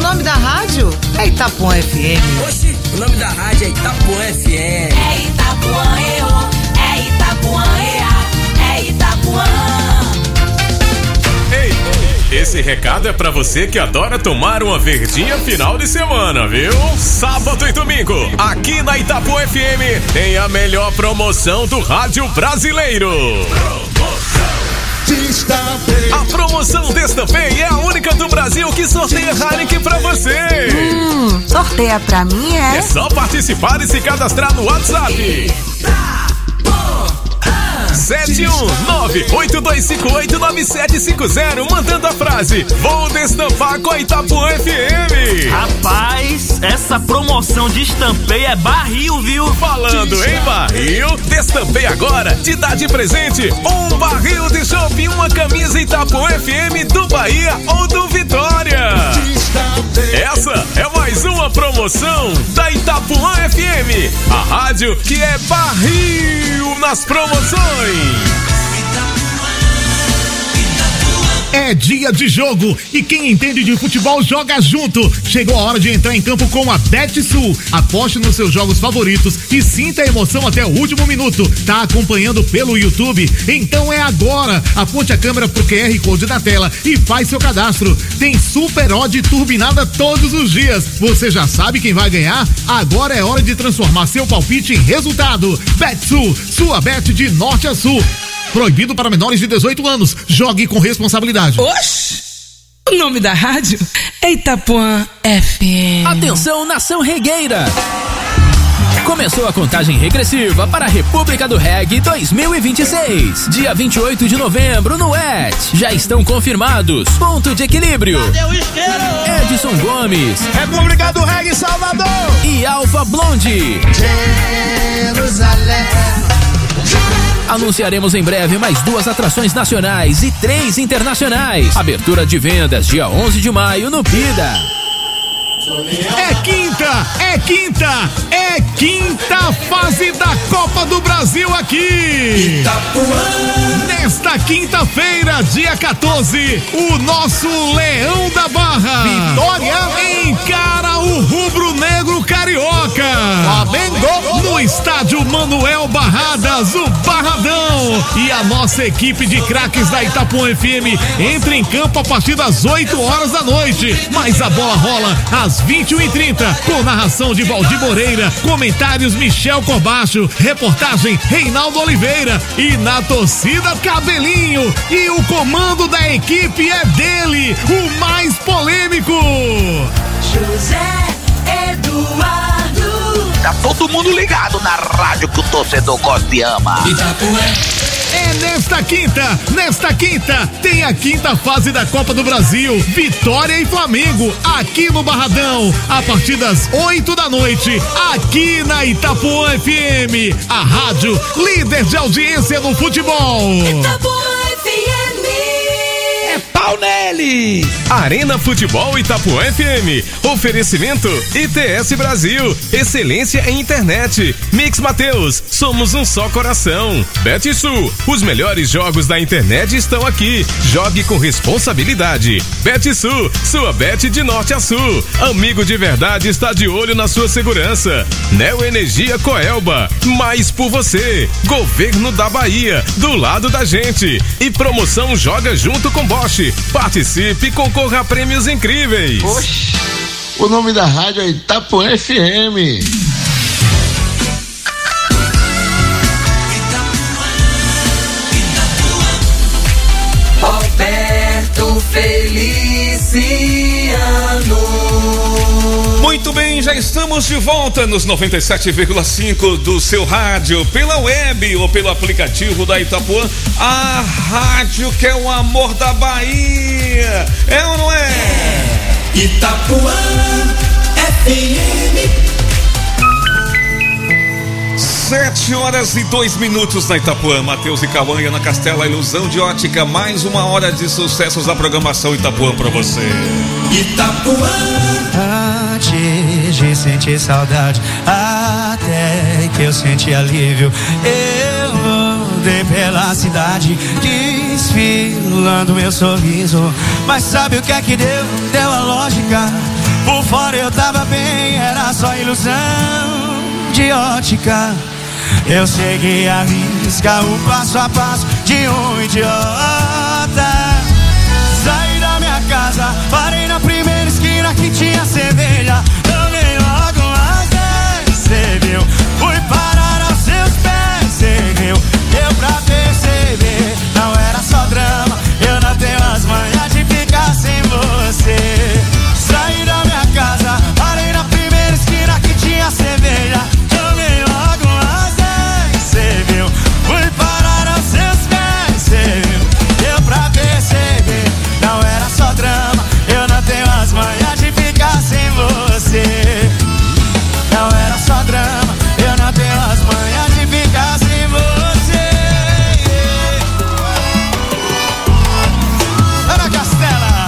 nome da rádio é Itapuã FM. Oxi, o nome da rádio é Itapuã FM. É Itapuã, é Itapuã, é Itapuã. Ei, esse recado é pra você que adora tomar uma verdinha final de semana, viu? Sábado e domingo, aqui na Itapuã FM, tem a melhor promoção do rádio brasileiro. A promoção Destampei é a única do Brasil que sorteia Heineken pra você. Sorteia pra mim, é? É só participar e se cadastrar no WhatsApp. 719-8258-9750, mandando a frase: vou destampar com a Itapuã FM. Rapaz, essa promoção de Destampei é barril, viu? Falando em barril, Destampei agora te dá de presente um barril de chopp e uma camisa Itapuã FM do Bahia ou do Vitória. Essa é mais uma promoção da Itapuã FM, a rádio que é barril nas promoções. É dia de jogo e quem entende de futebol joga junto. Chegou a hora de entrar em campo com a BetSul. Aposte nos seus jogos favoritos e sinta a emoção até o último minuto. Tá acompanhando pelo YouTube? Então é agora. Aponte a câmera pro QR Code na tela e faz seu cadastro. Tem super odd turbinada todos os dias. Você já sabe quem vai ganhar? Agora é hora de transformar seu palpite em resultado. BetSul, sua bet de norte a sul. Proibido para menores de 18 anos. Jogue com responsabilidade. Oxi! O nome da rádio é Itapuã FM. Atenção, nação regueira! Começou a contagem regressiva para a República do Reggae 2026. Dia 28 de novembro no ET. Já estão confirmados Ponto de Equilíbrio, Cadê o isqueiro? Edson Gomes, República do Reggae Salvador e Alfa Blonde. Jerusalém. Anunciaremos em breve mais 2 atrações nacionais e 3 internacionais. Abertura de vendas dia 11 de maio no Pida. É quinta fase da Copa do Brasil aqui. Itapuã. Nesta quinta-feira, dia 14, o nosso Leão da Barra, Vitória, encara o rubro-negro carioca. Flamengo no estádio Manuel Barradas, o Barradão. E a nossa equipe de craques da Itapuã FM entra em campo a partir das 8 horas da noite. Mas a bola rola às 21h30, com narração de Valdir Moreira, comentários Michel Corbacho, reportagem Reinaldo Oliveira e na torcida Cabelinho. E o comando da equipe é dele, o mais polêmico, José Eduardo. Tá todo mundo ligado na rádio que o torcedor gosta e ama. Itapuã. É nesta quinta, tem a quinta fase da Copa do Brasil, Vitória e Flamengo, aqui no Barradão, a partir das 8 da noite, aqui na Itapuã FM, a rádio líder de audiência no futebol. Itapuã FM. É pau nele. Arena Futebol Itapuã FM. Oferecimento ITS Brasil. Excelência em internet. Mix Mateus. Somos um só coração. BetSul. Os melhores jogos da internet estão aqui. Jogue com responsabilidade. BetSul. Sua bet de norte a sul. Amigo de verdade está de olho na sua segurança. Neo Energia Coelba. Mais por você. Governo da Bahia. Do lado da gente. E promoção Joga Junto com Bosch. Participe e concorra a prêmios incríveis. Oxi, o nome da rádio é Itapuã FM. Roberto Feliciano. Muito bem, já estamos de volta nos 97,5 do seu rádio, pela web ou pelo aplicativo da Itapuã, a rádio que é o amor da Bahia. É ou não é? Itapuã FM. 7h02 na Itapuã. Matheus e Cauã e Ana Castela, ilusão de ótica. Mais uma hora de sucessos da programação Itapuã pra você. Itapuã. Antes de sentir saudade, até que eu senti alívio, eu andei pela cidade, desfilando meu sorriso. Mas sabe o que é que deu? Deu a lógica. Por fora eu tava bem, era só ilusão de ótica. Eu segui a risca, o passo a passo de um idiota. Saí da minha casa, parei na primeira esquina que tinha cerveja. Tomei logo umas 10, cê viu? Fui parar aos seus pés, cê viu? Deu pra perceber, não era só drama. Eu não tenho as manhas de ficar sem você. Saí da minha casa, parei na primeira esquina que tinha cerveja. Tomei logo umas 10, cê viu? Fui parar aos seus pés, cê viu? Deu pra perceber, não era só drama. Eu não tenho as manhas de ficar sem você. Não era só drama, eu não tenho as manhas de ficar sem você. Ana Castela.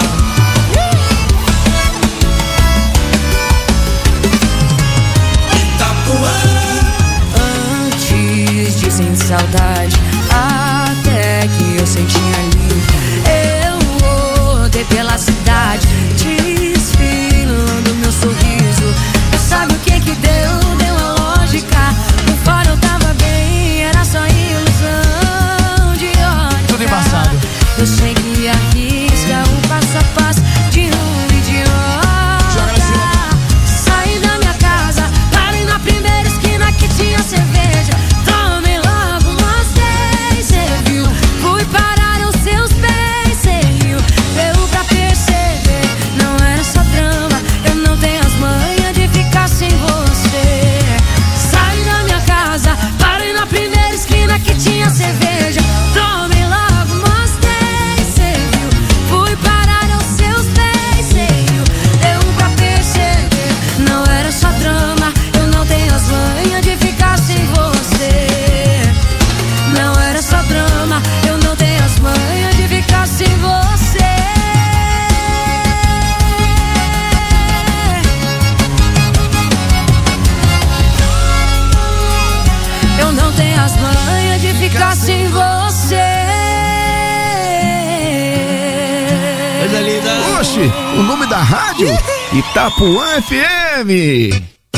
Antes de sentir saudade, até que eu senti alívio. Eu rodei pela cidade, desfilando meu sorriso. Sabe o que que deu? Deu a lógica. Por fora eu tava bem, era só ilusão de ótica. Tudo embaçado. Eu segui a risca, o passo a passo de um idiota. Saí da minha casa, parei na primeira esquina que tinha cerveja. Tomei logo umas 10, cê viu? Fui parar aos seus pés, cê viu? Deu pra perceber, não era só drama. Eu não tenho as manhas de ficar sem você. Saí da minha casa, parei na primeira esquina que tinha cerveja. Tomei logo umas 10, cê viu? Fui parar aos seus pés, cê viu? Deu pra perceber, não era só drama. Eu não tenho as manhas de ficar sem você. Não era só drama, eu não tenho as manhas de ficar sem você. Eu não tenho as manhas de ficar sem você. Oxe, o nome da rádio? Itapuã FM.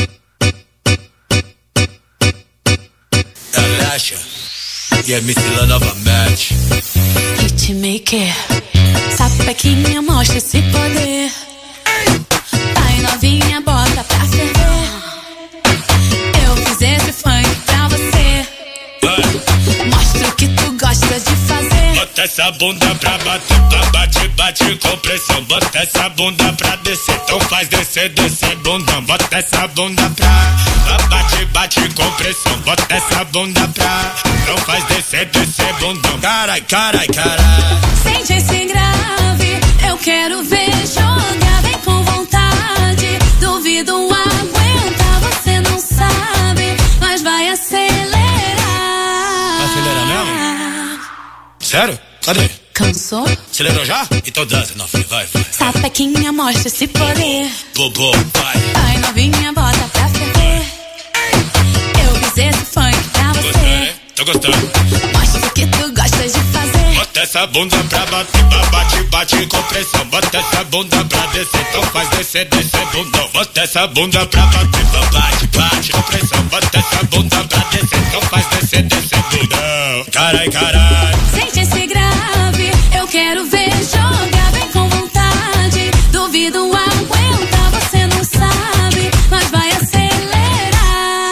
Alexa, e a Micila novamente. Hitmaker, sapequinha, mostra esse poder. Ai novinha, bota pra ferver. Eu fiz esse funk pra você. Mostra o que tu gosta de fazer. Bota essa bunda pra bater, bate, bate com pressão. Bota essa bunda pra descer, então faz descer, descer bundão. Bota essa bunda pra bate, bate com pressão. Bota essa bunda pra, então faz descer, descer bundão. Carai, carai, carai. Sente esse grave, eu quero ver jogar bem com vontade. Duvido aguentar, você não sabe, mas vai acelerar. Acelerar mesmo? Sério? Cadê? Cansou? Acelerou já? Então dança, novinha, vai, vai. Sapequinha, mostra esse poder. Bobo, vai. Ai novinha, bota pra ferver. Eu fiz esse funk pra você. Gostou, né? Tô gostando. Mostra o que tu gosta de fazer. Bota essa bunda pra bater, bate, bate com pressão. Bota essa bunda pra descer, então faz descer, descer bundão. Bota essa bunda pra bater, bate, bate com pressão. Bota essa bunda pra descer, então faz descer, descer bundão. Carai, carai. Sente esse grave, eu quero ver jogar bem com vontade. Duvido aguentar, você não sabe, mas vai acelerar.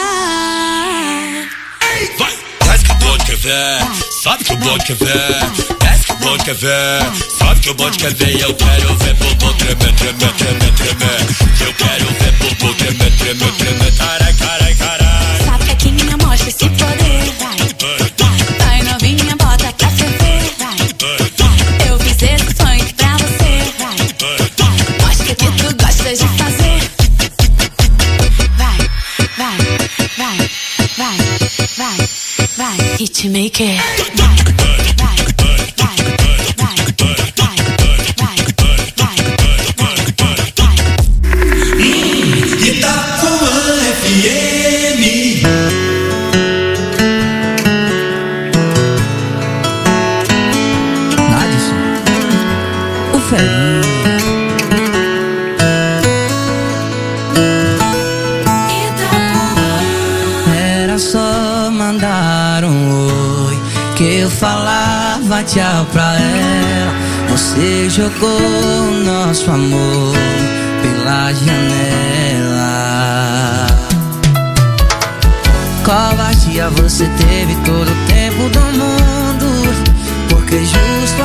Vai, desce que o bonde quer ver, sobe que o bonde quer ver. Desce que o bonde quer ver, sobe que o bonde quer ver. Eu quero ver bumbum tremer, tremer, tremer, tremer. Eu quero ver bumbum tremer, tremer, tremer. Carai, carai, carai. Sapequinha, mostra esse poder. Vai novinha, bota pra ferver. Eu fiz esse funk pra você. Mostra o que tu gosta de fazer. Vai, vai, vai, vai, vai, vai. Hitmaker. Itapuã FM. Nadson, o velhinho. que eu falava tchau pra ela, você jogou o nosso amor pela janela. Covardia você teve todo o tempo do mundo, porque justo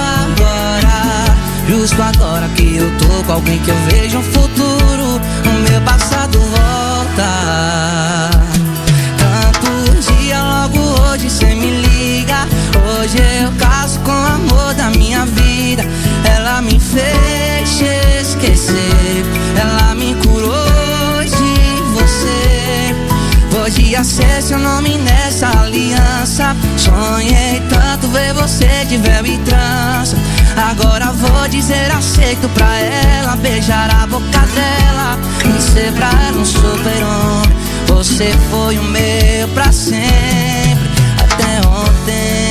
agora que eu tô com alguém que eu vejo um futuro, o meu passado volta. Tanto dia, logo hoje cê me liga, hoje eu caso com o amor da minha vida. Ela me fez esquecer, ela me curou de você. Podia ser seu nome nessa aliança, sonhei tanto ver você de véu e trança. Agora vou dizer aceito pra ela, beijar a boca dela e ser pra ela um super-homem. Você foi o meu pra sempre, até ontem.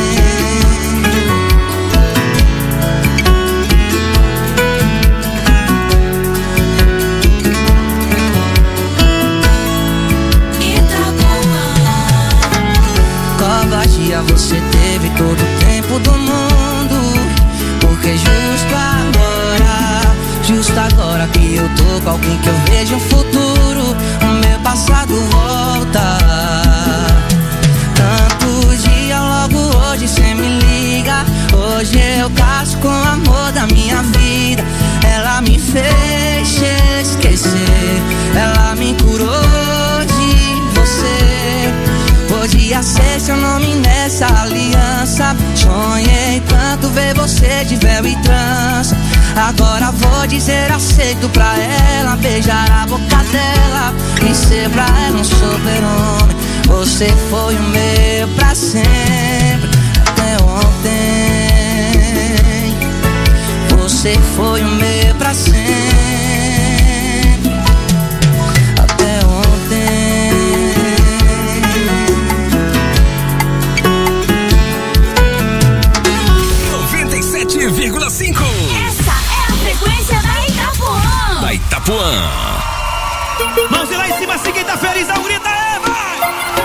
Covardia você teve todo o tempo do mundo, porque justo agora que eu tô com alguém que eu vejo um futuro, o meu passado volta. Tanto dia, logo hoje cê me liga, hoje eu caso com o amor da minha vida. Ela me fez esquecer, ela me curou de você. Podia ser seu nome nessa aliança, sonhei tanto ver você de véu e trança. Agora vou dizer aceito pra ela, beijar a boca dela e ser pra ela um super-homem. Você foi o meu pra sempre, até ontem. Você foi o meu pra sempre, até ontem. 97,5. Essa é a frequência da Itapuã. Da Itapuã. Mãos lá em cima, se quem tá feliz, não grita, vai!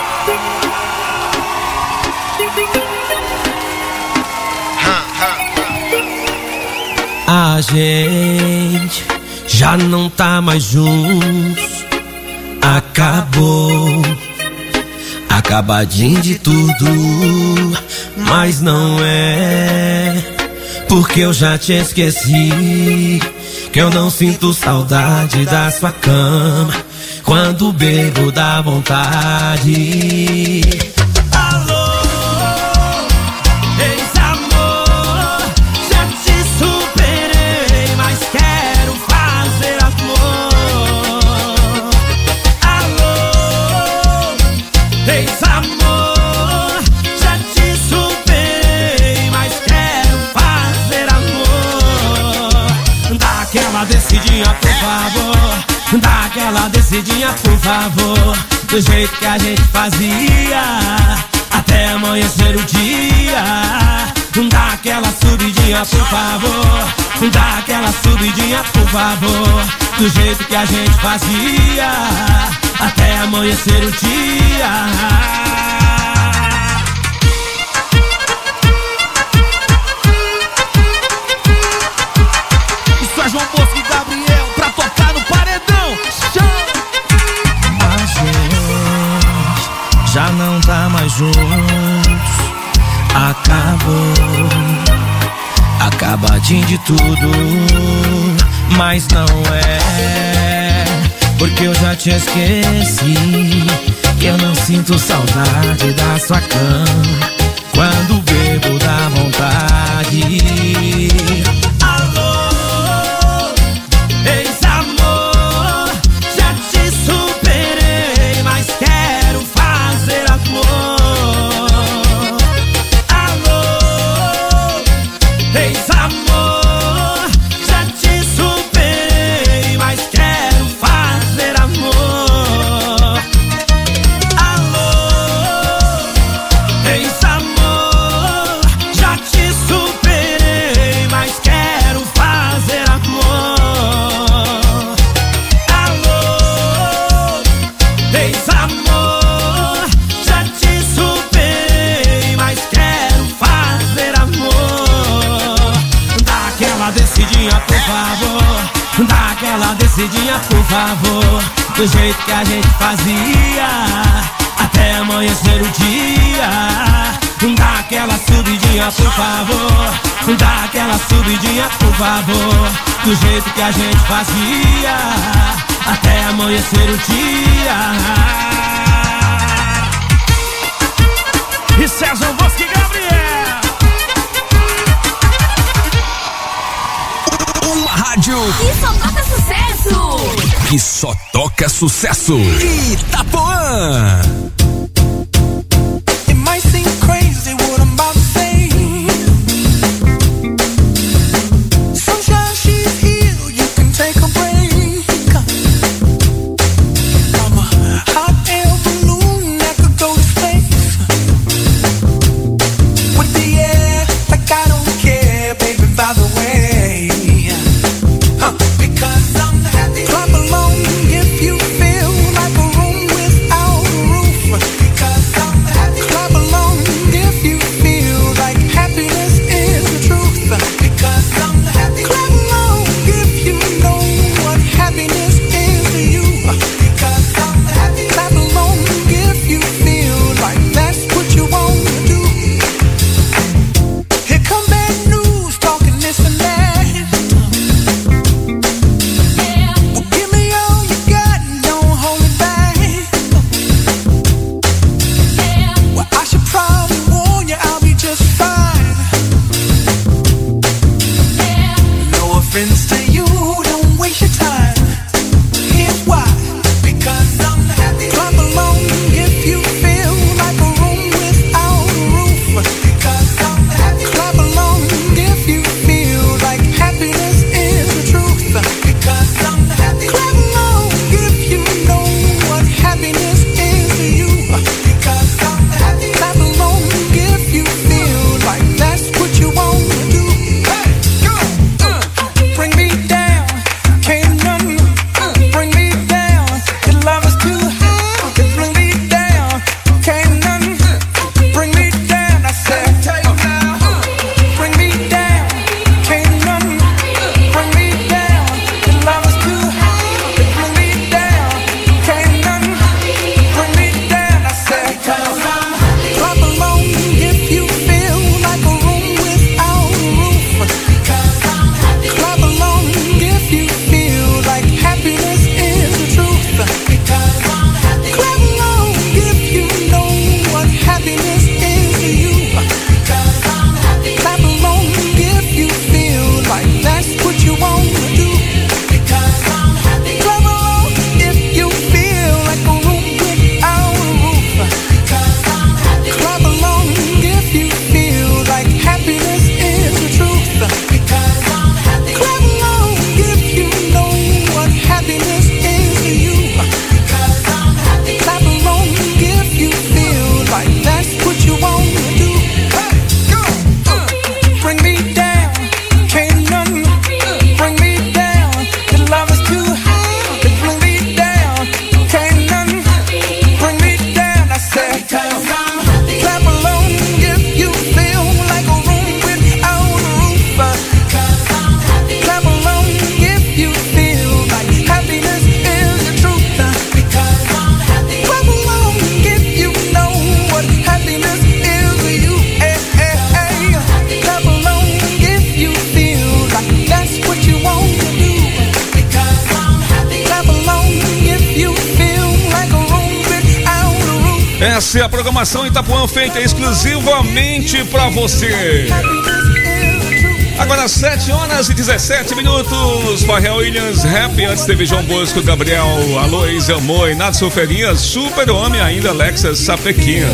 A gente já não tá mais juntos, acabou, acabadinho de tudo, mas não é, porque eu já te esqueci, que eu não sinto saudade da sua cama, quando bebo dá vontade. Descidinha, por favor, dá aquela descidinha, por favor, do jeito que a gente fazia, até amanhecer o dia. Dá aquela subidinha, por favor, dá aquela subidinha, por favor, do jeito que a gente fazia, até amanhecer o dia. João Bosco e Gabriel pra tocar no paredão. A gente já não tá mais juntos, acabou, acabadinho de tudo, mas não é, porque eu já te esqueci, que eu não sinto saudade da sua cama, quando bebo dá vontade. Ex-amor, já te superei, mas quero fazer amor. Alô, ex-amor, já te superei, mas quero fazer amor. Alô, ex-amor. aquela descidinha, por favor, do jeito que a gente fazia, até amanhecer o dia. Dá aquela subidinha, por favor, dá aquela subidinha, por favor, do jeito que a gente fazia, até amanhecer o dia. E César Bosque Gabriel. Uma rádio que só toca sucesso. Que só toca sucesso. Itapuã. It might seem crazy what I'm about to say. Sunshine, she's here, you can take a break. I'm a hot air balloon that could go to space. With the air, like I don't care, baby, by the way. Because I'm happy. Clap along if you feel like a room without a roof. Because I'm happy. Clap along if you feel like happiness is the truth. Because I'm happy. Clap along if you know what happiness is to you. Because I'm happy. Clap along if you feel like that's what you want to do. Here come bad news talking this and that. Well, give me all you got and don't hold it back. Well, I should probably warn you, I'll be just fine. No offense to you, don't waste your time. Here's why. Because I'm happy. Clap along if you feel like a room without a roof. Because I'm happy. Clap along if you feel like happiness is the truth. Because I'm happy. Clap along if you know what happiness is to you. Because I'm happy. Clap along if you feel like that's what you want to do. Hey, go! Bring me down, can't none bring me down. Your love is too high, you bring me down, can't none bring me down. I said, bring me down, can't none bring me down. Your love is too high, you bring me down, can't none bring me down. I said, clap along if you feel like a room without a roof. Clap along if you feel like happiness is the truth. Clap along if you know what happiness is to you. Clap along if you feel like that's what you want to do. Clap along if you feel like a room without a roof. Clap along if you feel like happiness is the truth. Clap along if you know what happiness is to you. Clap along if you feel like that's what you want to do. Hey, go! Bring me down, can't none bring me down. Your love is too high, you bring me down, can't none bring me down. I said, clap along if you feel like a room without a roof. Clap along if you feel like happiness is the truth. Clap along if you know what happiness is to you. Clap along if you feel like that's what you want to do. Clap along if you feel like a room without a roof. Essa é a programação Itapuã feita exclusivamente pra você. Agora 7h17. Farrell Williams, Rap. Antes teve João Bosco, Gabriel, Aloysio, Amor, Nath Soferinha, Super Homem, ainda Alexa Sapequinha.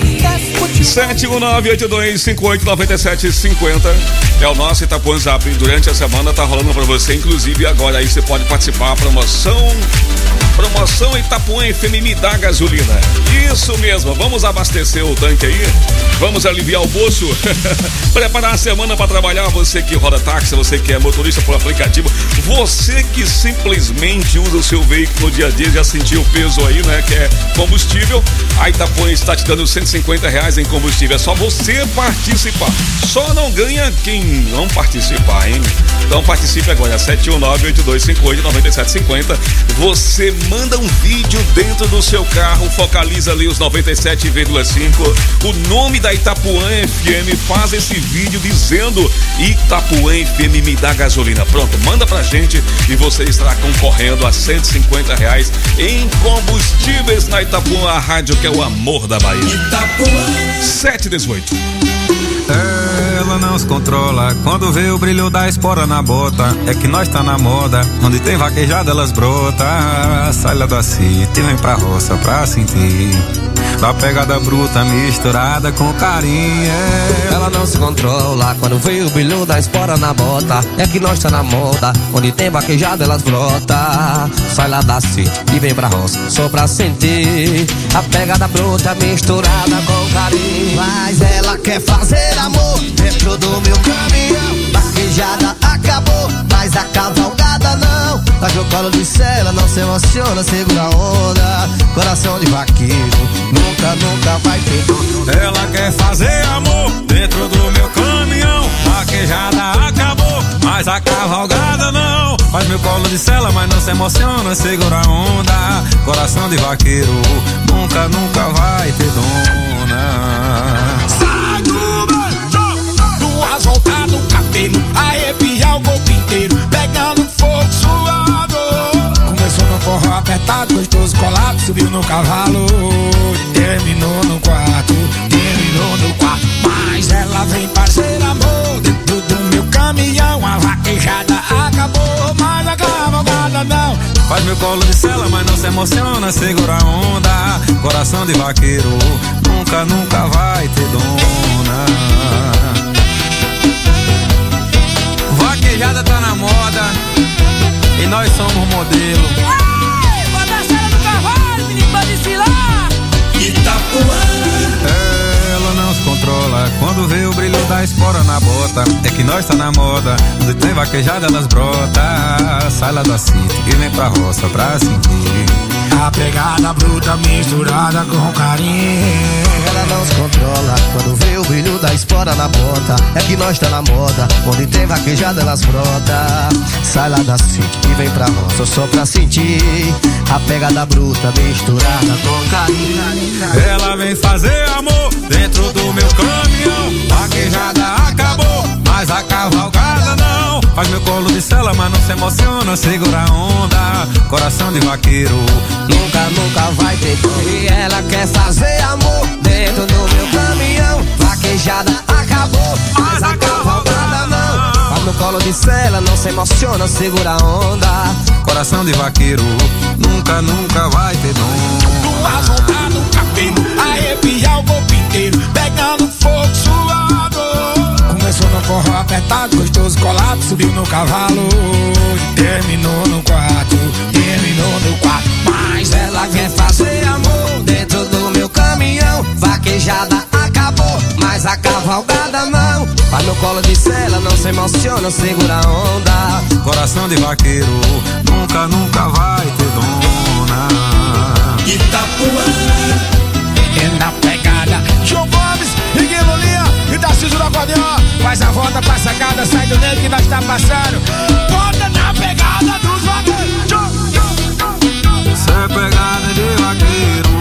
71982589750 é o nosso Itapuã Zap. Durante a semana tá rolando pra você, inclusive agora aí você pode participar. Promoção Itapuã FM Me Dá Gasolina. Isso mesmo, vamos abastecer o tanque aí, vamos aliviar o bolso, preparar a semana para trabalhar. Você que roda táxi, você que é motorista por aplicativo, você que simplesmente usa o seu veículo no dia a dia, já sentiu o peso aí, né, que é combustível. A Itapuã está te dando R$150 em combustível. É só você participar. Só não ganha quem não participar, hein? Então participe agora, 719-8258-9750. Você manda um vídeo dentro do seu carro, focaliza ali os 97,5, o nome da Itapuã FM, faz esse vídeo dizendo Itapuã FM me dá gasolina. Pronto, manda pra gente e você estará concorrendo a R$150 em combustíveis na Itapuã, a rádio que é o amor da Bahia. Itapuã 718. Ela não se controla quando vê o brilho da espora na bota. É que nós tá na moda, onde tem vaquejada elas brota. Sai lá da city, vem pra roça pra sentir da pegada bruta misturada com carinho. Ela não se controla quando vê o brilho da espora na bota. É que nós tá na moda, onde tem vaquejada elas brota. Sai lá da city e vem pra roça só pra sentir a pegada bruta misturada com carinho. Mas ela quer fazer amor dentro do meu caminhão. Vaquejada acabou, mas a cavalgada não. Faz meu colo de cela, não se emociona, segura a onda. Coração de vaqueiro, nunca vai ter dono. Ela quer fazer amor dentro do meu caminhão. Vaquejada acabou, mas a cavalgada não. Faz meu colo de cela, mas não se emociona, segura a onda. Coração de vaqueiro, nunca vai ter dona. Sai do banjo, duas voltas no cabelo, arrepiar o corpo inteiro, pegando fogo suado. Começou no forró apertado, gostoso colado, subiu no cavalo, terminou no quarto. Mas ela vem fazer amor dentro do meu caminhão. A vaquejada acabou, mas a cavalgada não. Faz meu colo de cela, mas não se emociona, segura a onda. Coração de vaqueiro, nunca vai ter dona. Vaquejada tá na moda e nós somos modelo. Ei, bota a cena do cavalo, menino, pra desfilar. Itapuã. Ela não se controla quando vê o brilho da espora na bota. É que nós tá na moda, onde tem vaquejada elas brota. Sai lá da city e vem pra roça pra sentir a pegada bruta misturada com carinho. Ela não se controla quando vê o brilho da espora na bota. É que nós tá na moda, onde tem vaquejada elas brota. Sai lá da city e vem pra roça só pra sentir a pegada bruta misturada com carinho. Ela vem fazer amor dentro do meu caminhão. Vaquejada acabou, mas a cavalgada não. Faz meu colo de cela, mas não se emociona, segura a onda. Coração de vaqueiro, nunca vai ter dor. E ela quer fazer amor dentro do meu caminhão. Vaquejada acabou, mas a cavalgada não. Faz no colo de cela, não se emociona, segura a onda. Coração de vaqueiro, nunca vai ter dor. Duas voltas no cabelo, arrepiar o corpo inteiro, pegando fogo suado. Começou no forró apertado, gostoso colado, subiu no cavalo, terminou no quarto. Mas ela quer fazer amor dentro do meu caminhão. Vaquejada acabou, mas a cavalgada não. Faz no colo de cela, não se emociona, segura a onda. Coração de vaqueiro, nunca vai ter dona. Itapuã. É na pegada João Gomes, Miguel Olinha e Tarcísio do Acordeão. Faz a volta pra sacada, sai do meio que nós tá passando. Bota na pegada dos vaqueiros. Cê é pegada de vaqueiro.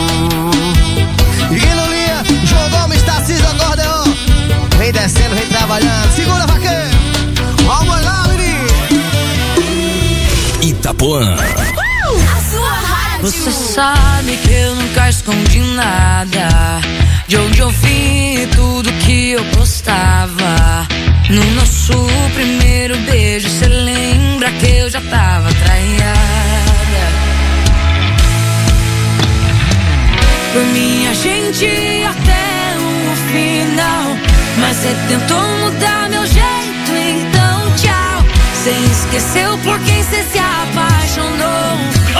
Miguel Olinha, João Gomes, Tarcísio do Acordeão. Vem descendo, vem trabalhando. Segura, vaqueiro. Vamos lá, menino. Itapuã. Você sabe que eu nunca escondi nada de onde eu vim e tudo que eu postava. No nosso primeiro beijo, cê lembra que eu já tava traiada. Por mim a gente ia até o final, mas cê tentou mudar meu jeito, então tchau. Cê esqueceu por quem cê se apaixonou.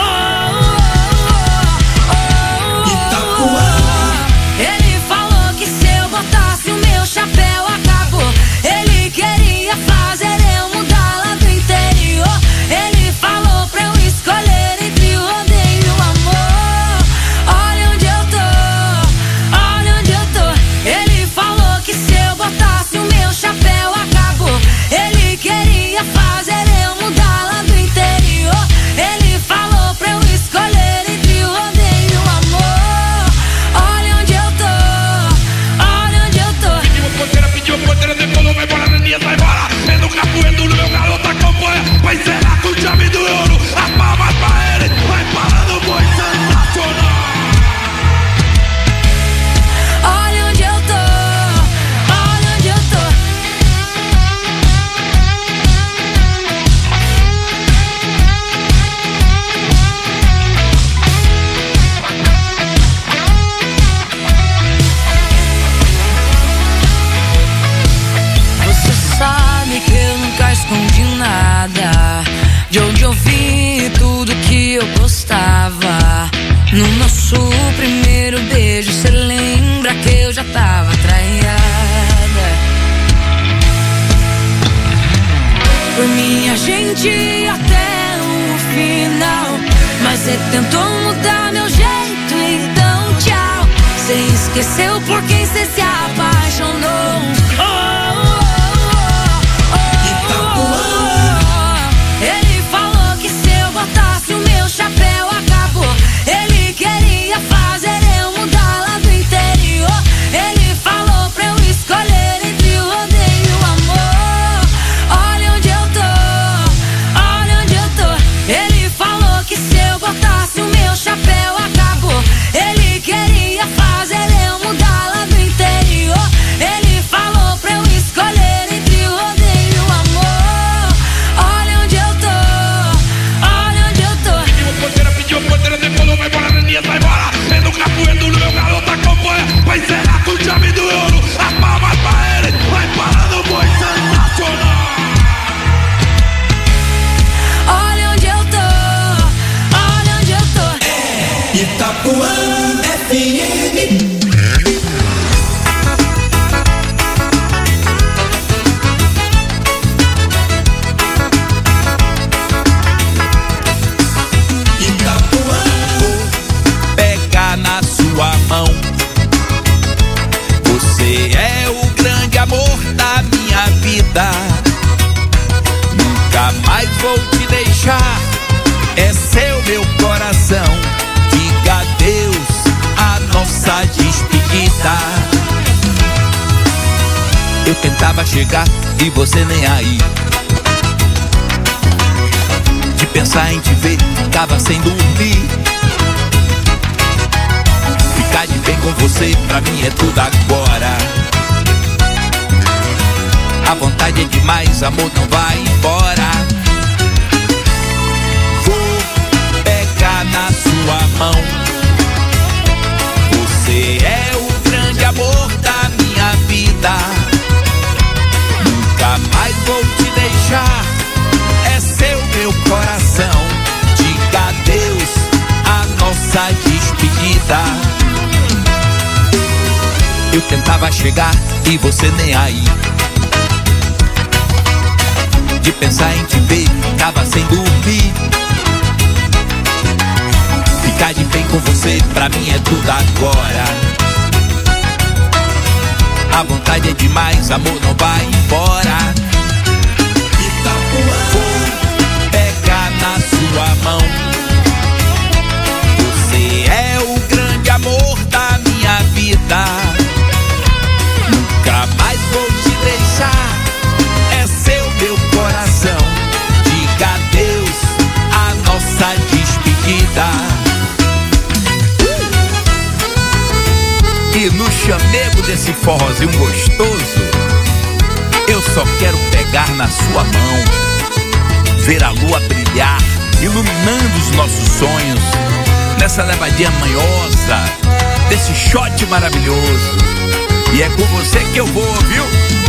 Ele falou que se eu botasse o meu chapéu acabou. Ele queria fazer eu mudar lá do interior. Ele falou pra eu escolher entre o rodeio e o amor. Olha onde eu tô, olha onde eu tô. ti até o final. Mas você tentou mudar meu jeito, então tchau. Você esqueceu por quem você se apaixonou. Ele falou que se eu botasse o meu chapéu acabou. Ele queria fazer eu mudar lá do interior. Ele falou pra eu escolher entre o rodeio e o amor. Olha onde eu tô, olha onde eu tô. Ele falou que se eu botasse o meu chapéu acabou. Ele queria fazer eu mudar lá do interior. Ele falou pra eu escolher entre o rodeio e o amor. Olha onde eu tô, olha onde eu tô. Pediu porteira, depois não vai embora, Neninha sai embora. É no capoeiro, no meu garoto acompanha. Vai encerrar com chave do ouro. As palmas pra ele, vai parando o boi sensacional. Olha onde eu tô, olha onde eu tô. Itapuã FM. Pega na sua mão. Você é o grande amor da minha vida. Nunca mais vou te deixar. É seu meu coração. Diga adeus a nossa despedida. Eu tentava chegar e você nem aí. De pensar em te ver, ficava sem dormir. Ficar de bem com você, pra mim é tudo agora. A vontade é demais, amor, não vai embora. Vou pegar na sua mão. Você é o grande amor da minha vida. Nunca mais vou te deixar. É seu meu coração. Diga adeus a nossa despedida. Eu tentava chegar e você nem aí. De pensar em te ver, ficava sem dormir. Ficar de bem com você, pra mim é tudo agora. A vontade é demais, amor, não vai embora. Vou pegar na sua mão. Você é o grande amor da minha vida. Nunca mais vou te deixar. É seu meu coração. Diga adeus a nossa despedida. E no chamego desse forrozinho gostoso, eu só quero pegar na sua mão, ver a lua brilhar, iluminando os nossos sonhos, nessa levadinha manhosa, desse shot maravilhoso. E é com você que eu vou, viu?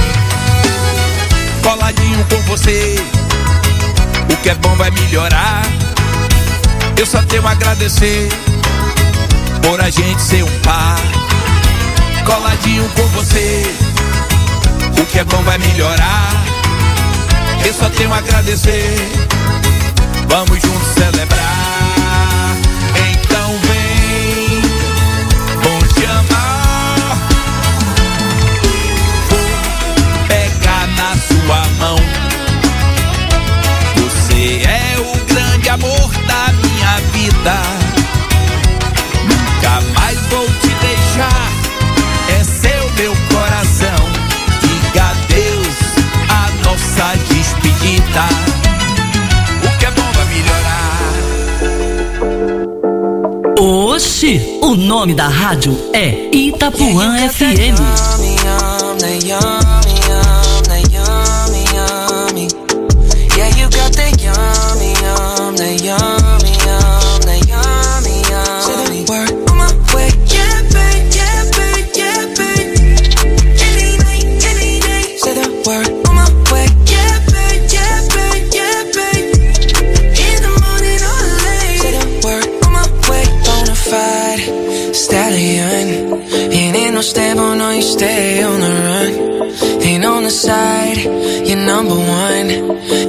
Coladinho com você, o que é bom vai melhorar. Eu só tenho a agradecer por a gente ser um par. Coladinho com você, o que é bom vai melhorar. Eu só tenho a agradecer. Vamos juntos celebrar. Então vem, vou te amar. Vou pegar na sua mão. Você é o grande amor da minha vida. Nunca mais vou te deixar. É seu meu coração. Diga adeus a nossa despedida. O que é bom vai melhorar. Oxi, o nome da rádio é Itapuã FM. Stable, no, you stay on the run. Ain't on the side, you're number one.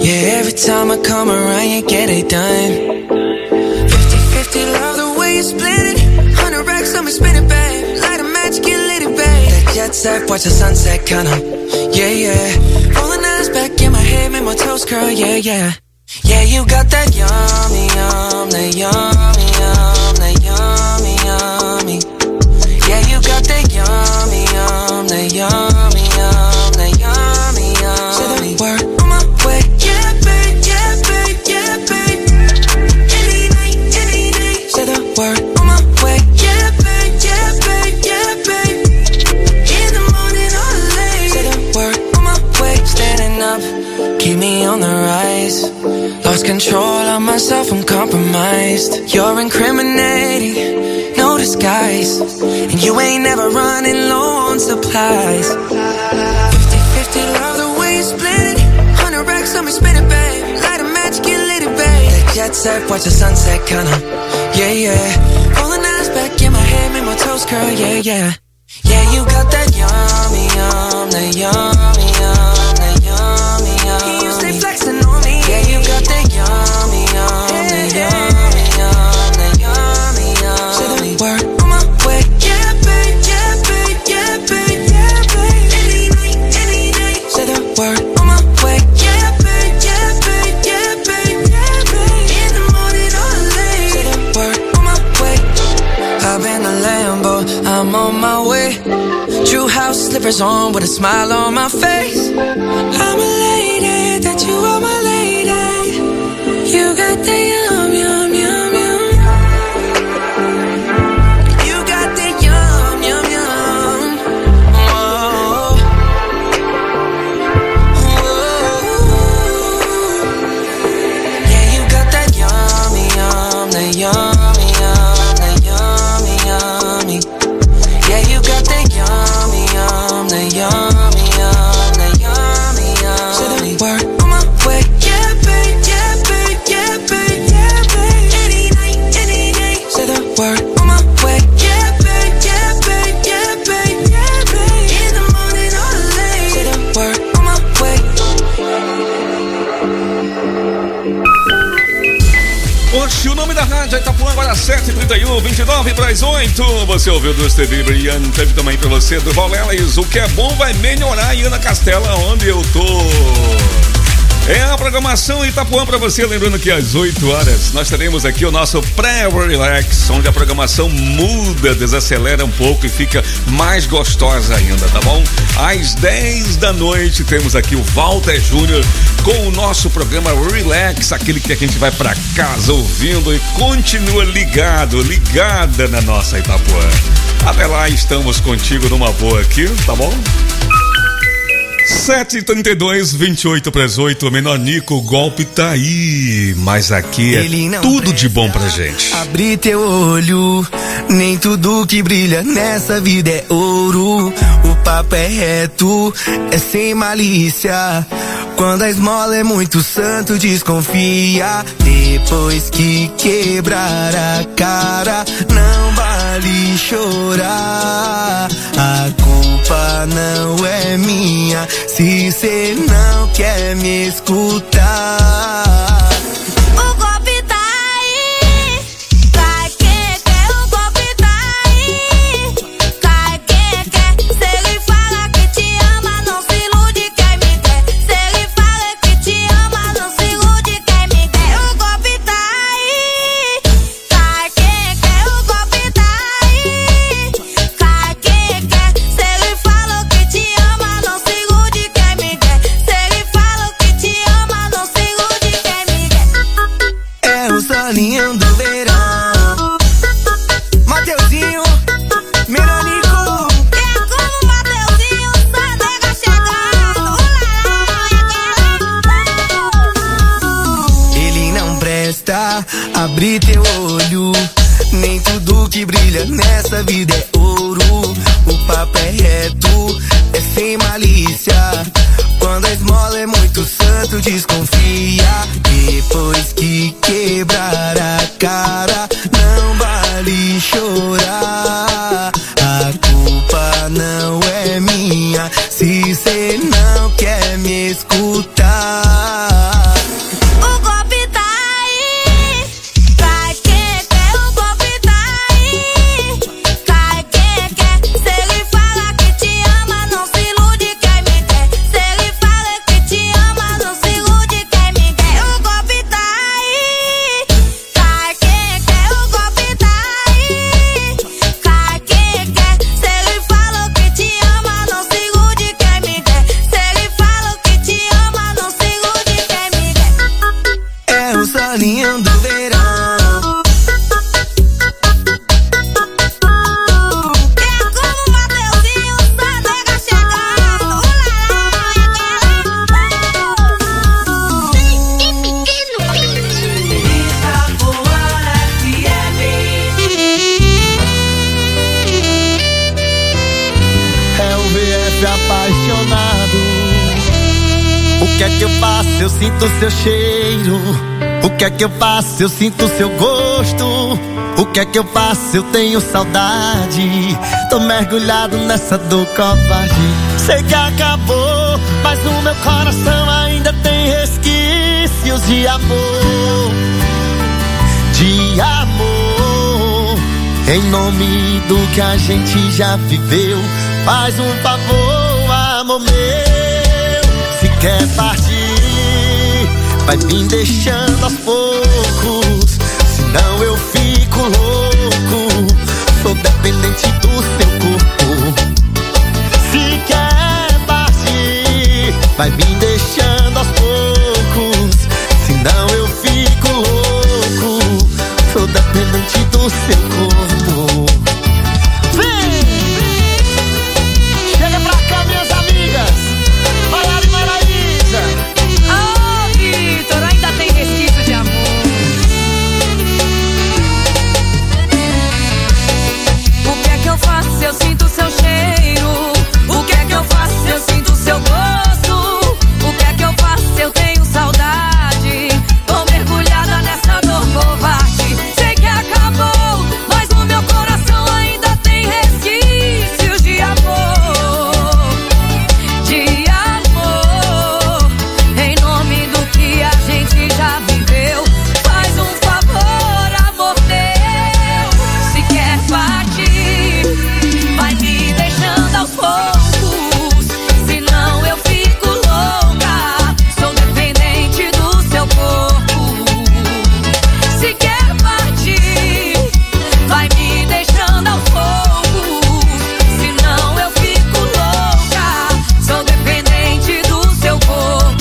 Yeah, every time I come around, you get it done. 50-50, love the way you split it. 100 racks, let me spin it, babe. Light a match, get lit, babe. That jet set, watch the sunset, kinda. Yeah, yeah. Rolling eyes back in my head, make my toes curl, yeah, yeah. Yeah, you got that yummy, yum, that yummy, yum, that yummy, yummy. Yeah, you got that yummy, yum, that yummy, yum, that yummy, yummy. Say the word on my way, yeah, babe, yeah, babe, yeah, babe. Any night, any day. Say the word on my way, yeah, babe, yeah, babe, yeah, babe. In the morning or late. Say the word on my way, standing up, keep me on the rise. Lost control of myself, I'm compromised. You're incriminating, no disguise. And you ain't never running low on supplies. 50-50, love the way you split it. 100 racks, let me spin it, babe. Light a match, get lit, babe. That jet set, watch the sunset, kinda. Yeah, yeah. Rolling eyes back in my head, make my toes curl, yeah, yeah. Yeah, you got that yummy, yum, that yummy, yum, that yummy, yum. You stay flexing on me. Yeah, you got that yummy, yum, that yummy, yum, that yummy, yum. Say the word on my way, yeah, babe, yeah, babe, yeah, babe, yeah, babe. Any night, any day. Say the word on my way, yeah, babe, yeah, babe, yeah, babe, yeah, babe. In the morning or late. Say the word on my way. Hop in the Lambo, I'm on my way. True house slippers on with a smile on my face. I'm elated that you are my lady. You got the yum, yum, yum, yum. You got the yum, yum, yum. Whoa. Whoa. Yeah, you got that yummy, yum, that yummy, yum, that yummy, yummy. Yeah, you got that yummy, yum, that yummy, yum, that yummy, yum. Say the word on my way, yeah, babe, yeah, babe, yeah, babe, yeah, babe. Any night, any day. Say the word on my way, yeah, babe, yeah, babe, yeah, babe, yeah, babe. In the morning or late. Say the word on my way. Oxe, o nome da rádio Itapuã agora 7h31, 29 para as 8. Você ouviu do Stevie Brian, teve também para você do Valelis. O que é bom vai melhorar. E Ana Castela, onde eu tô. É a programação Itapuã para você, lembrando que às 8 horas nós teremos aqui o nosso pré-relax, onde a programação muda, desacelera um pouco e fica mais gostosa ainda, tá bom? Às 10 da noite temos aqui o Walter Júnior com o nosso programa Relax, aquele que a gente vai para casa ouvindo e continua ligada na nossa Itapuã. Até lá, estamos contigo numa boa aqui, tá bom? 7h32, 28 para as 8. Menor Nico, o golpe tá aí. Mas aqui é tudo de bom pra gente. Abre teu olho, nem tudo que brilha nessa vida é ouro. O papo é reto, é sem malícia. Quando a esmola é muito santo, desconfia. Depois que quebrar a cara, não vale chorar. A culpa não é minha se cê não quer me escutar. O golpe tá aí, cai quem quer, o golpe tá aí, cai quem quer. Se ele fala que te ama, não se ilude quem me quer. Se ele fala que te ama, não se ilude quem me quer. O golpe tá aí, cai quem quer, o golpe tá aí, cai quem quer. Se ele fala que te ama, não se ilude quem me quer. Se ele fala que te ama, não se ilude quem me quer. É o solinho do verão. Mateuzinho, Mironico. É como o Mateuzinho, só nega chegando. Ele não presta, abre teu olho. Nem tudo que brilha nessa vida é ouro. O papo é reto, é sem malícia. Quando a esmola é muito santo, desconfia. Depois que quebrar a cara, não vale chorar. A culpa não é minha se cê não quer me escutar. O que é que eu faço? Eu sinto seu cheiro. O que é que eu faço? Eu sinto seu gosto. O que é que eu faço? Eu tenho saudade. Tô mergulhado nessa dor covarde. Sei que acabou, mas no meu coração ainda tem resquícios de amor. De amor. Em nome do que a gente já viveu, faz um favor, amor meu. Se quer partir, vai me deixando aos poucos, senão eu fico louco. Sou dependente do seu corpo. Se quer partir, vai me deixando aos poucos, senão eu fico louco. Sou dependente do seu corpo. Vem! Chega pra cá, minhas amigas. Maiara e Maraísa. Oh, Vitor, ainda tem resquício de amor. O que é que eu faço se eu sinto seu cheiro? O que é que eu faço se eu sinto seu gosto? O que é que eu faço se eu tenho saudade? Tô mergulhada nessa dor covarde. Sei que acabou, mas no meu coração ainda tem resquícios de amor. De amor. Em nome do que a gente já viveu, faz um favor, amor meu. Se quer partir, vai me deixando aos poucos, senão eu fico louca. Sou dependente do seu corpo. Se quer partir, vai me deixando aos poucos, senão eu fico louca. Sou dependente do seu corpo.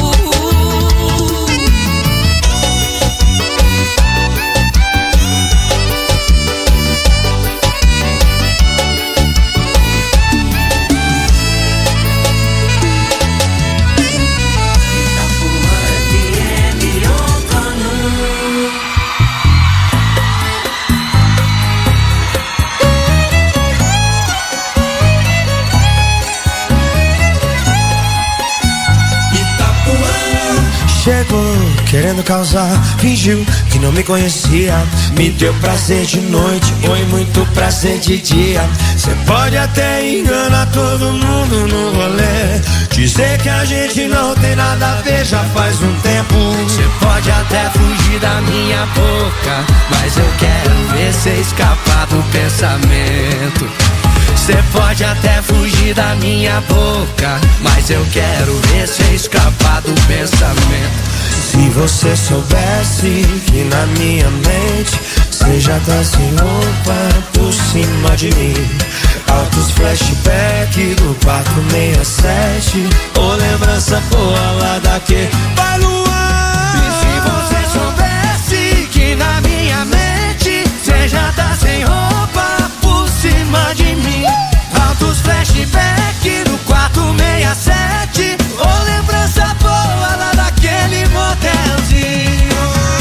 Chegou querendo causar, fingiu que não me conhecia. Me deu prazer de noite, foi muito prazer de dia. Cê pode até enganar todo mundo no rolê, dizer que a gente não tem nada a ver já faz um tempo. Cê pode até fugir da minha boca, mas eu quero ver cê escapar do pensamento. Cê pode até fugir da minha boca, mas eu quero ver cê escapar do pensamento. Se você soubesse que na minha mente cê já tá sem roupa por cima de mim. Altos flashback do 467, ou lembrança boa lá daquele Vai Luan. E se você soubesse que na minha mente cê já tá sem roupa por cima de mim. Altos flashback do 467, ou lembrança boa lá daquele motelzinho.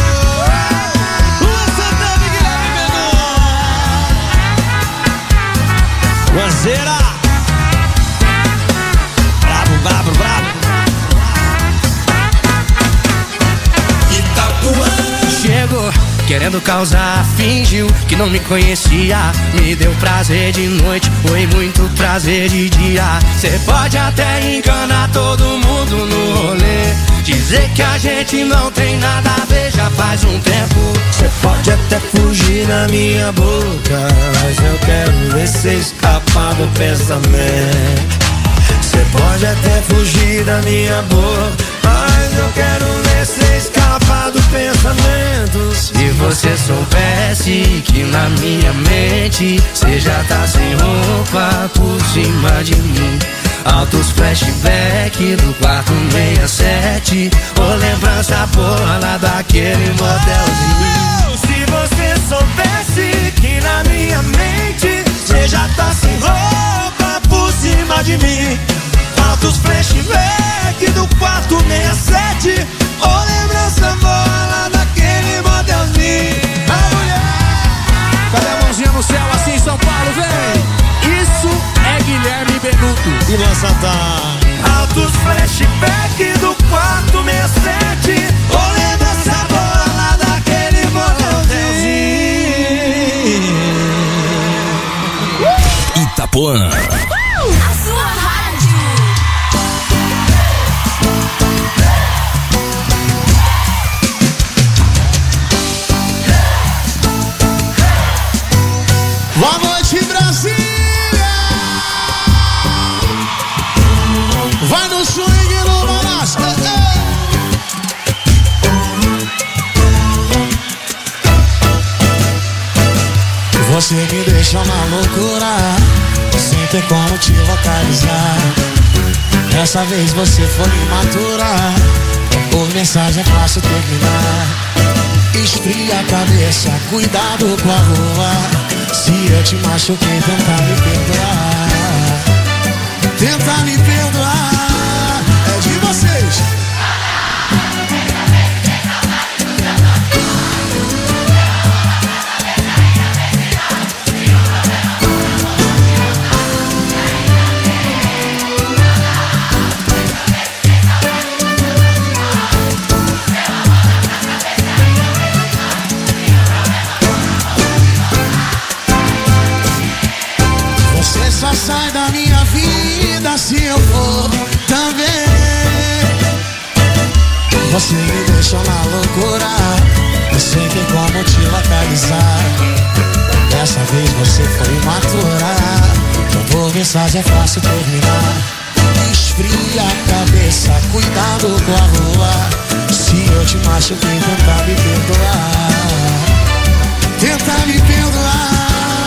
Guanzeira, brabo, brabo, brabo. Itapuã. Chegou querendo causar, fingiu que não me conhecia. Me deu prazer de noite, foi muito prazer de dia. Cê pode até enganar todo mundo no rolê, dizer que a gente não tem nada a ver já faz um tempo. Cê pode até fugir na minha boca, mas eu quero ver cê escapar do pensamento. Cê pode até fugir da minha boca, mas eu quero ver cê escapar do pensamento. Se você soubesse que na minha mente cê já tá sem roupa por cima de mim. Altos flashback do 467, ou lembrança boa lá daquele motelzinho. Se você soubesse que na minha mente cê já tá sem roupa por cima de mim. Altos flashback do 467, ou lembrança boa lá daquele motelzinho. A mulher, cadê a mãozinha no céu assim, São Paulo, vem! Isso é Guilherme Benuto e Luan Santana. Altos flashback do quarto 67. Olhando essa bola daquele motelzinho. Itapuã. A sua rádio. Boa noite, Brasília! Vai no swing no balanço. Você me deixa na loucura, sem ter como te localizar. Dessa vez você foi imatura, por mensagem é fácil terminar. Esfria a cabeça, cuidado com a rua. Se eu te machuquei, tenta me perdoar. Tenta me perdoar. É de vocês. Só sai da minha vida se eu for também. Você me deixou na loucura, eu sei que como te localizar. Dessa vez você foi imatura, então por mensagem é fácil terminar. Esfria a cabeça, cuidado com a rua. Se eu te machuquei, tenta me perdoar. Tenta me perdoar.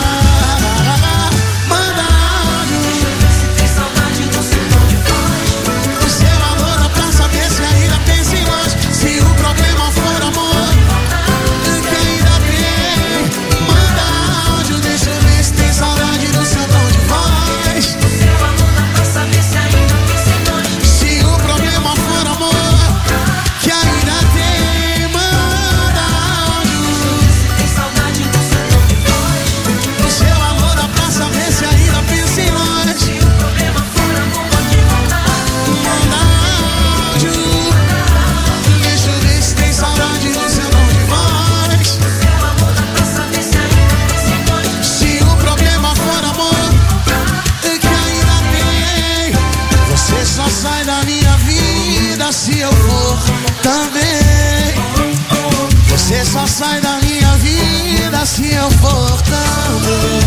Se eu for também, você só sai da minha vida se eu for também.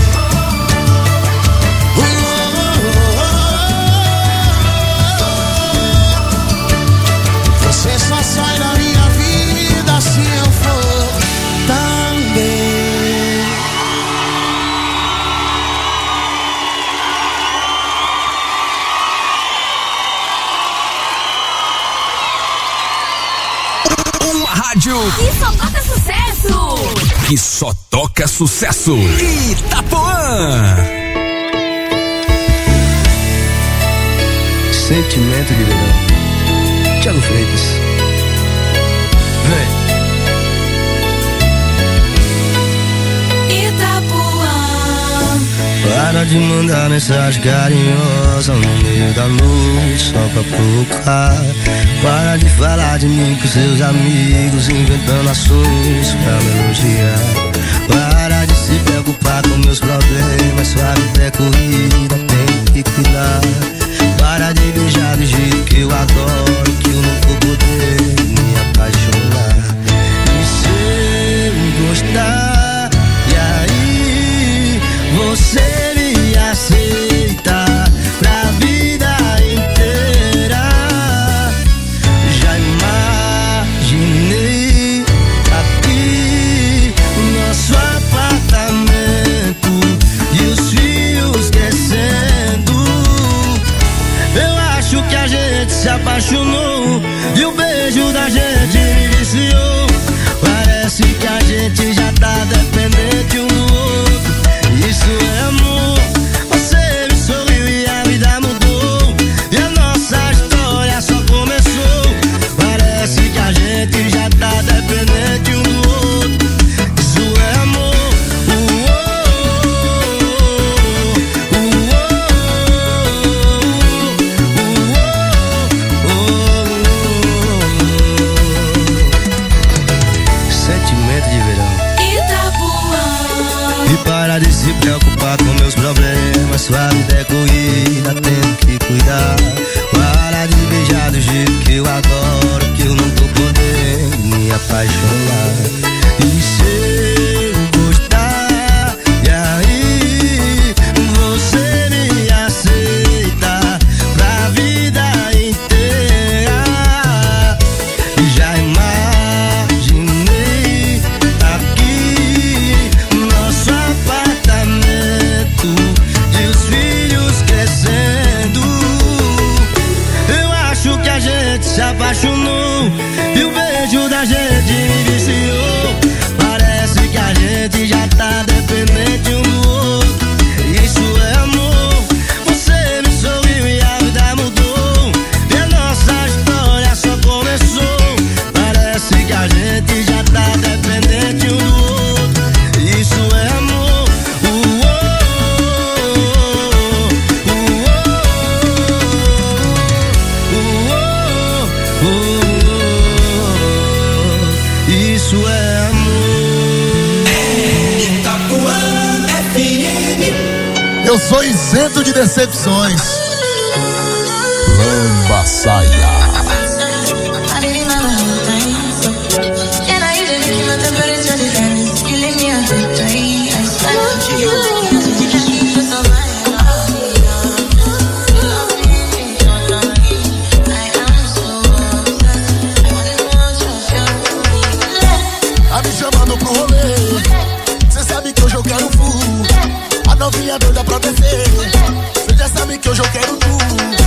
Você só sai da minha vida se eu for também. Rádio que só toca sucesso. Que só toca sucesso. Itapuã. Sentimento de verão. Thiago Freitas. Vem. Itapuã. Para de mandar mensagem carinhosa no meio da noite só pra provocar. Para de falar de mim com seus amigos, inventando assuntos pra me elogiar. Para de se preocupar com meus problemas, sua vida é corrida, tem que cuidar. Para de beijar do jeito que eu adoro, que eu não vou poder me apaixonar. E se eu gostar, e aí você me aceita pra vida inteira. Já imaginei aqui o nosso apartamento e os fios descendo. Eu acho que a gente se apaixonou e o beijo da gente me viciou. Parece que a gente já tá dependente um do outro. Isso é amor. Você me sorriu e a vida mudou, e a nossa história só começou. Parece que a gente já tá dependente um do outro. Isso é amor. Eu sou isento de decepções. Lamba saia. Tá me chamando pro rolê. Cê sabe que hoje eu quero full. A novinha doida pra descer. Cê já sabe que hoje eu quero tudo.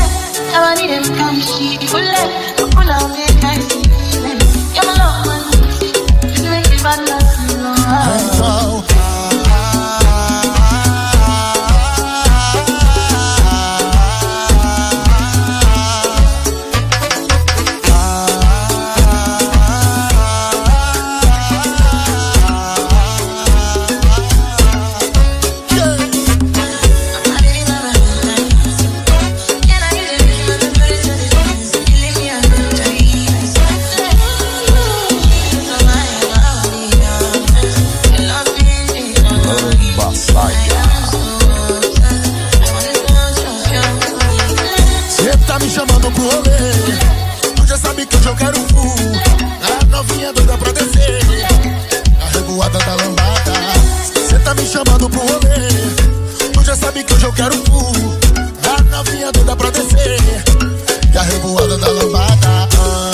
Tá me chamando pro rolê. Tu já sabe que hoje eu quero full. A novinha doida pra descer. A revoada da lambada. Cê tá me chamando pro rolê. Tu já sabe que hoje eu quero full. A novinha doida pra descer. E a revoada da lambada.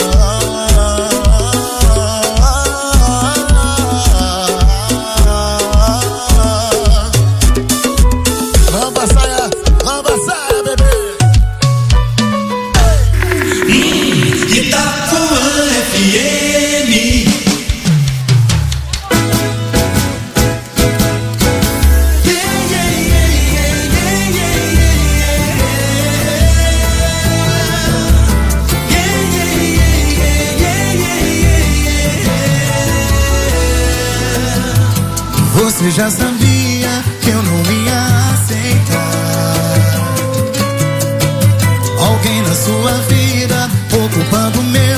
Lamba saia, bebê. Itapuã FM. Você já sabia que eu não ia aceitar alguém na sua vida ocupando meu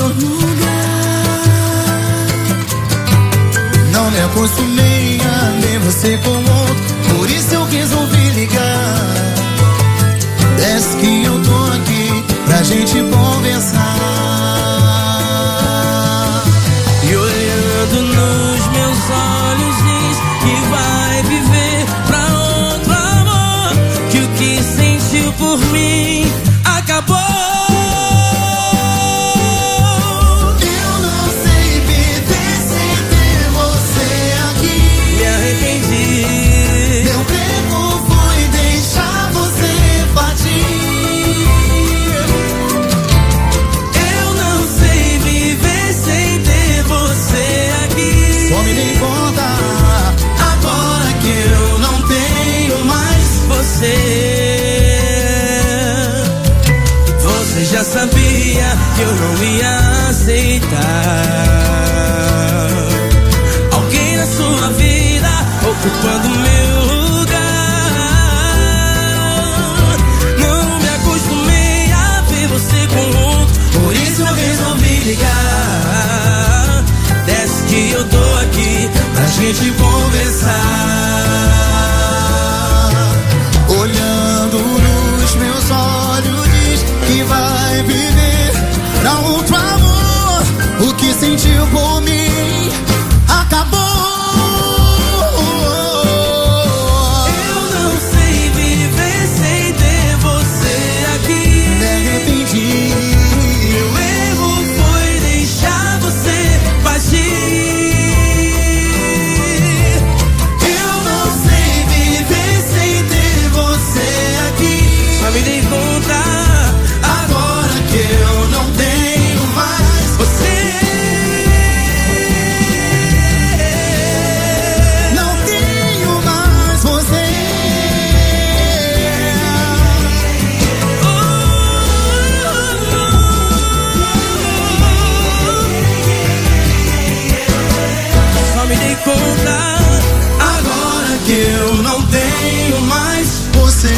lugar. Não me acostumei a ver você com outro, por isso eu resolvi ligar. Desce que eu tô aqui pra gente conversar. E olhando nos meus olhos diz que vai viver pra outro amor, que o que sentiu por mim acabou. Você já sabia que eu não ia aceitar alguém na sua vida ocupando meu lugar. Não me acostumei a ver você com outro, por isso eu resolvi ligar. Desce que eu tô aqui pra gente conversar. Olhando nos meus olhos diz que vai viver pra outro amor. O que sentiu por mim acabou. Eu não sei viver sem ter você aqui. Me arrependi. Meu erro foi deixar você partir. Me dei conta agora que eu não tenho mais você. Não tenho mais você. Só me dei conta agora que eu não tenho mais você.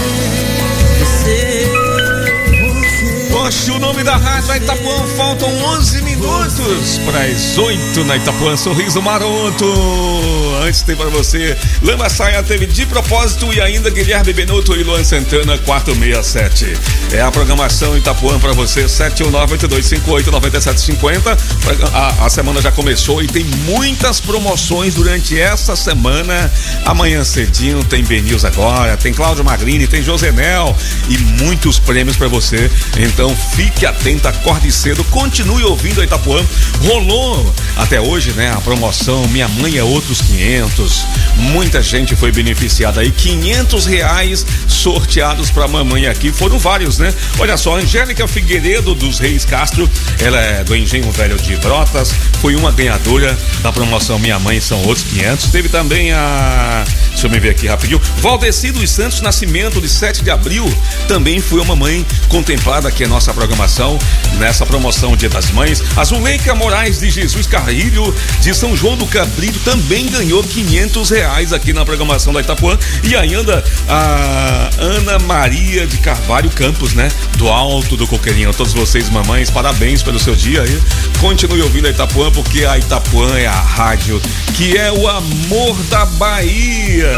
Poxa, o nome da rádio Itapuã, faltam 11 minutos para as 8 na Itapuã, Sorriso Maroto. Antes tem pra você Lama Saia, teve De Propósito e ainda Guilherme Benuto e Luan Santana, 467. É a programação Itapuã pra você, 719-8258-9750. A semana já começou e tem muitas promoções durante essa semana. Amanhã cedinho tem BNews agora, tem Cláudio Magrini, tem Josenel e muitos prêmios pra você. Então fique atento, acorde cedo, continue ouvindo a Itapuã. Rolou até hoje, né, a promoção Minha Mãe é Outros 500. Muita gente foi beneficiada aí, R$500 sorteados pra mamãe aqui, foram vários, né? Olha só, Angélica Figueiredo dos Reis Castro, ela é do Engenho Velho de Brotas, foi uma ganhadora da promoção Minha Mãe São Outros 500. Teve também deixa eu me ver aqui rapidinho, Valdeci dos Santos Nascimento, de 7 de abril, também foi uma mãe contemplada aqui em nossa programação, nessa promoção Dia das Mães. A Zuleika Moraes de Jesus Carrilho, de São João do Cabrito, também ganhou R$500 aqui na programação da Itapuã. E ainda a Ana Maria de Carvalho Campos, né, do Alto do Coqueirinho. Todos vocês, mamães, parabéns pelo seu dia aí. Continue ouvindo a Itapuã, porque a Itapuã é a rádio que é o amor da Bahia.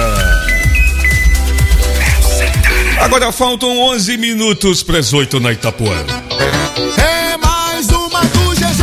Agora faltam 11 minutos para as 8 na Itapuã. É mais uma do GG.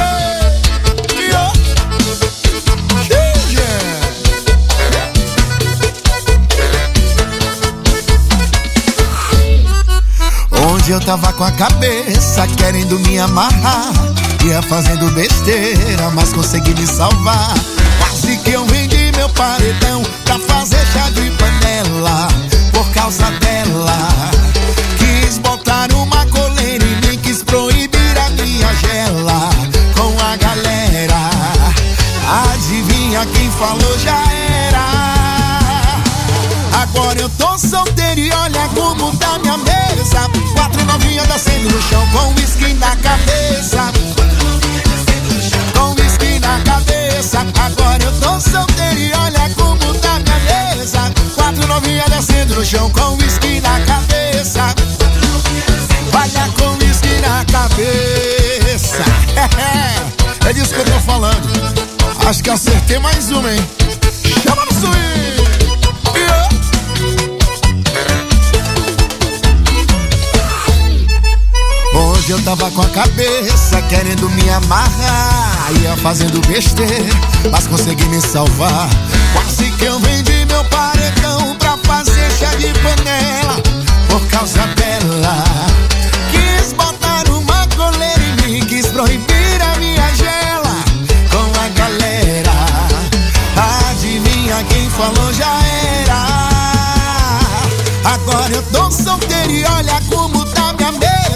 Onde eu tava com a cabeça querendo me amarrar, ia fazendo besteira, mas consegui me salvar. Quase que eu vendi meu paredão pra fazer chá de panela. Por causa dela, quis botar uma coleira em mim, quis proibir a minha gela com a galera. Adivinha quem falou já era. Agora eu tô solteiro e olha como tá minha mesa. 4 novinhas descendo no chão com whisky na cabeça. Com whisky na cabeça. Agora eu tô solteiro e olha como tá minha mesa. 4 novinhas descendo no chão com whisky na cabeça. Olha com whisky na cabeça. É disso que eu tô falando. Acho que acertei mais uma, hein? Chama no swing. Hoje eu tava com a cabeça querendo me amarrar, ia fazendo besteira, mas consegui me salvar. Quase que eu vendi meu paredão pra fazer chá de panela. Por causa dela,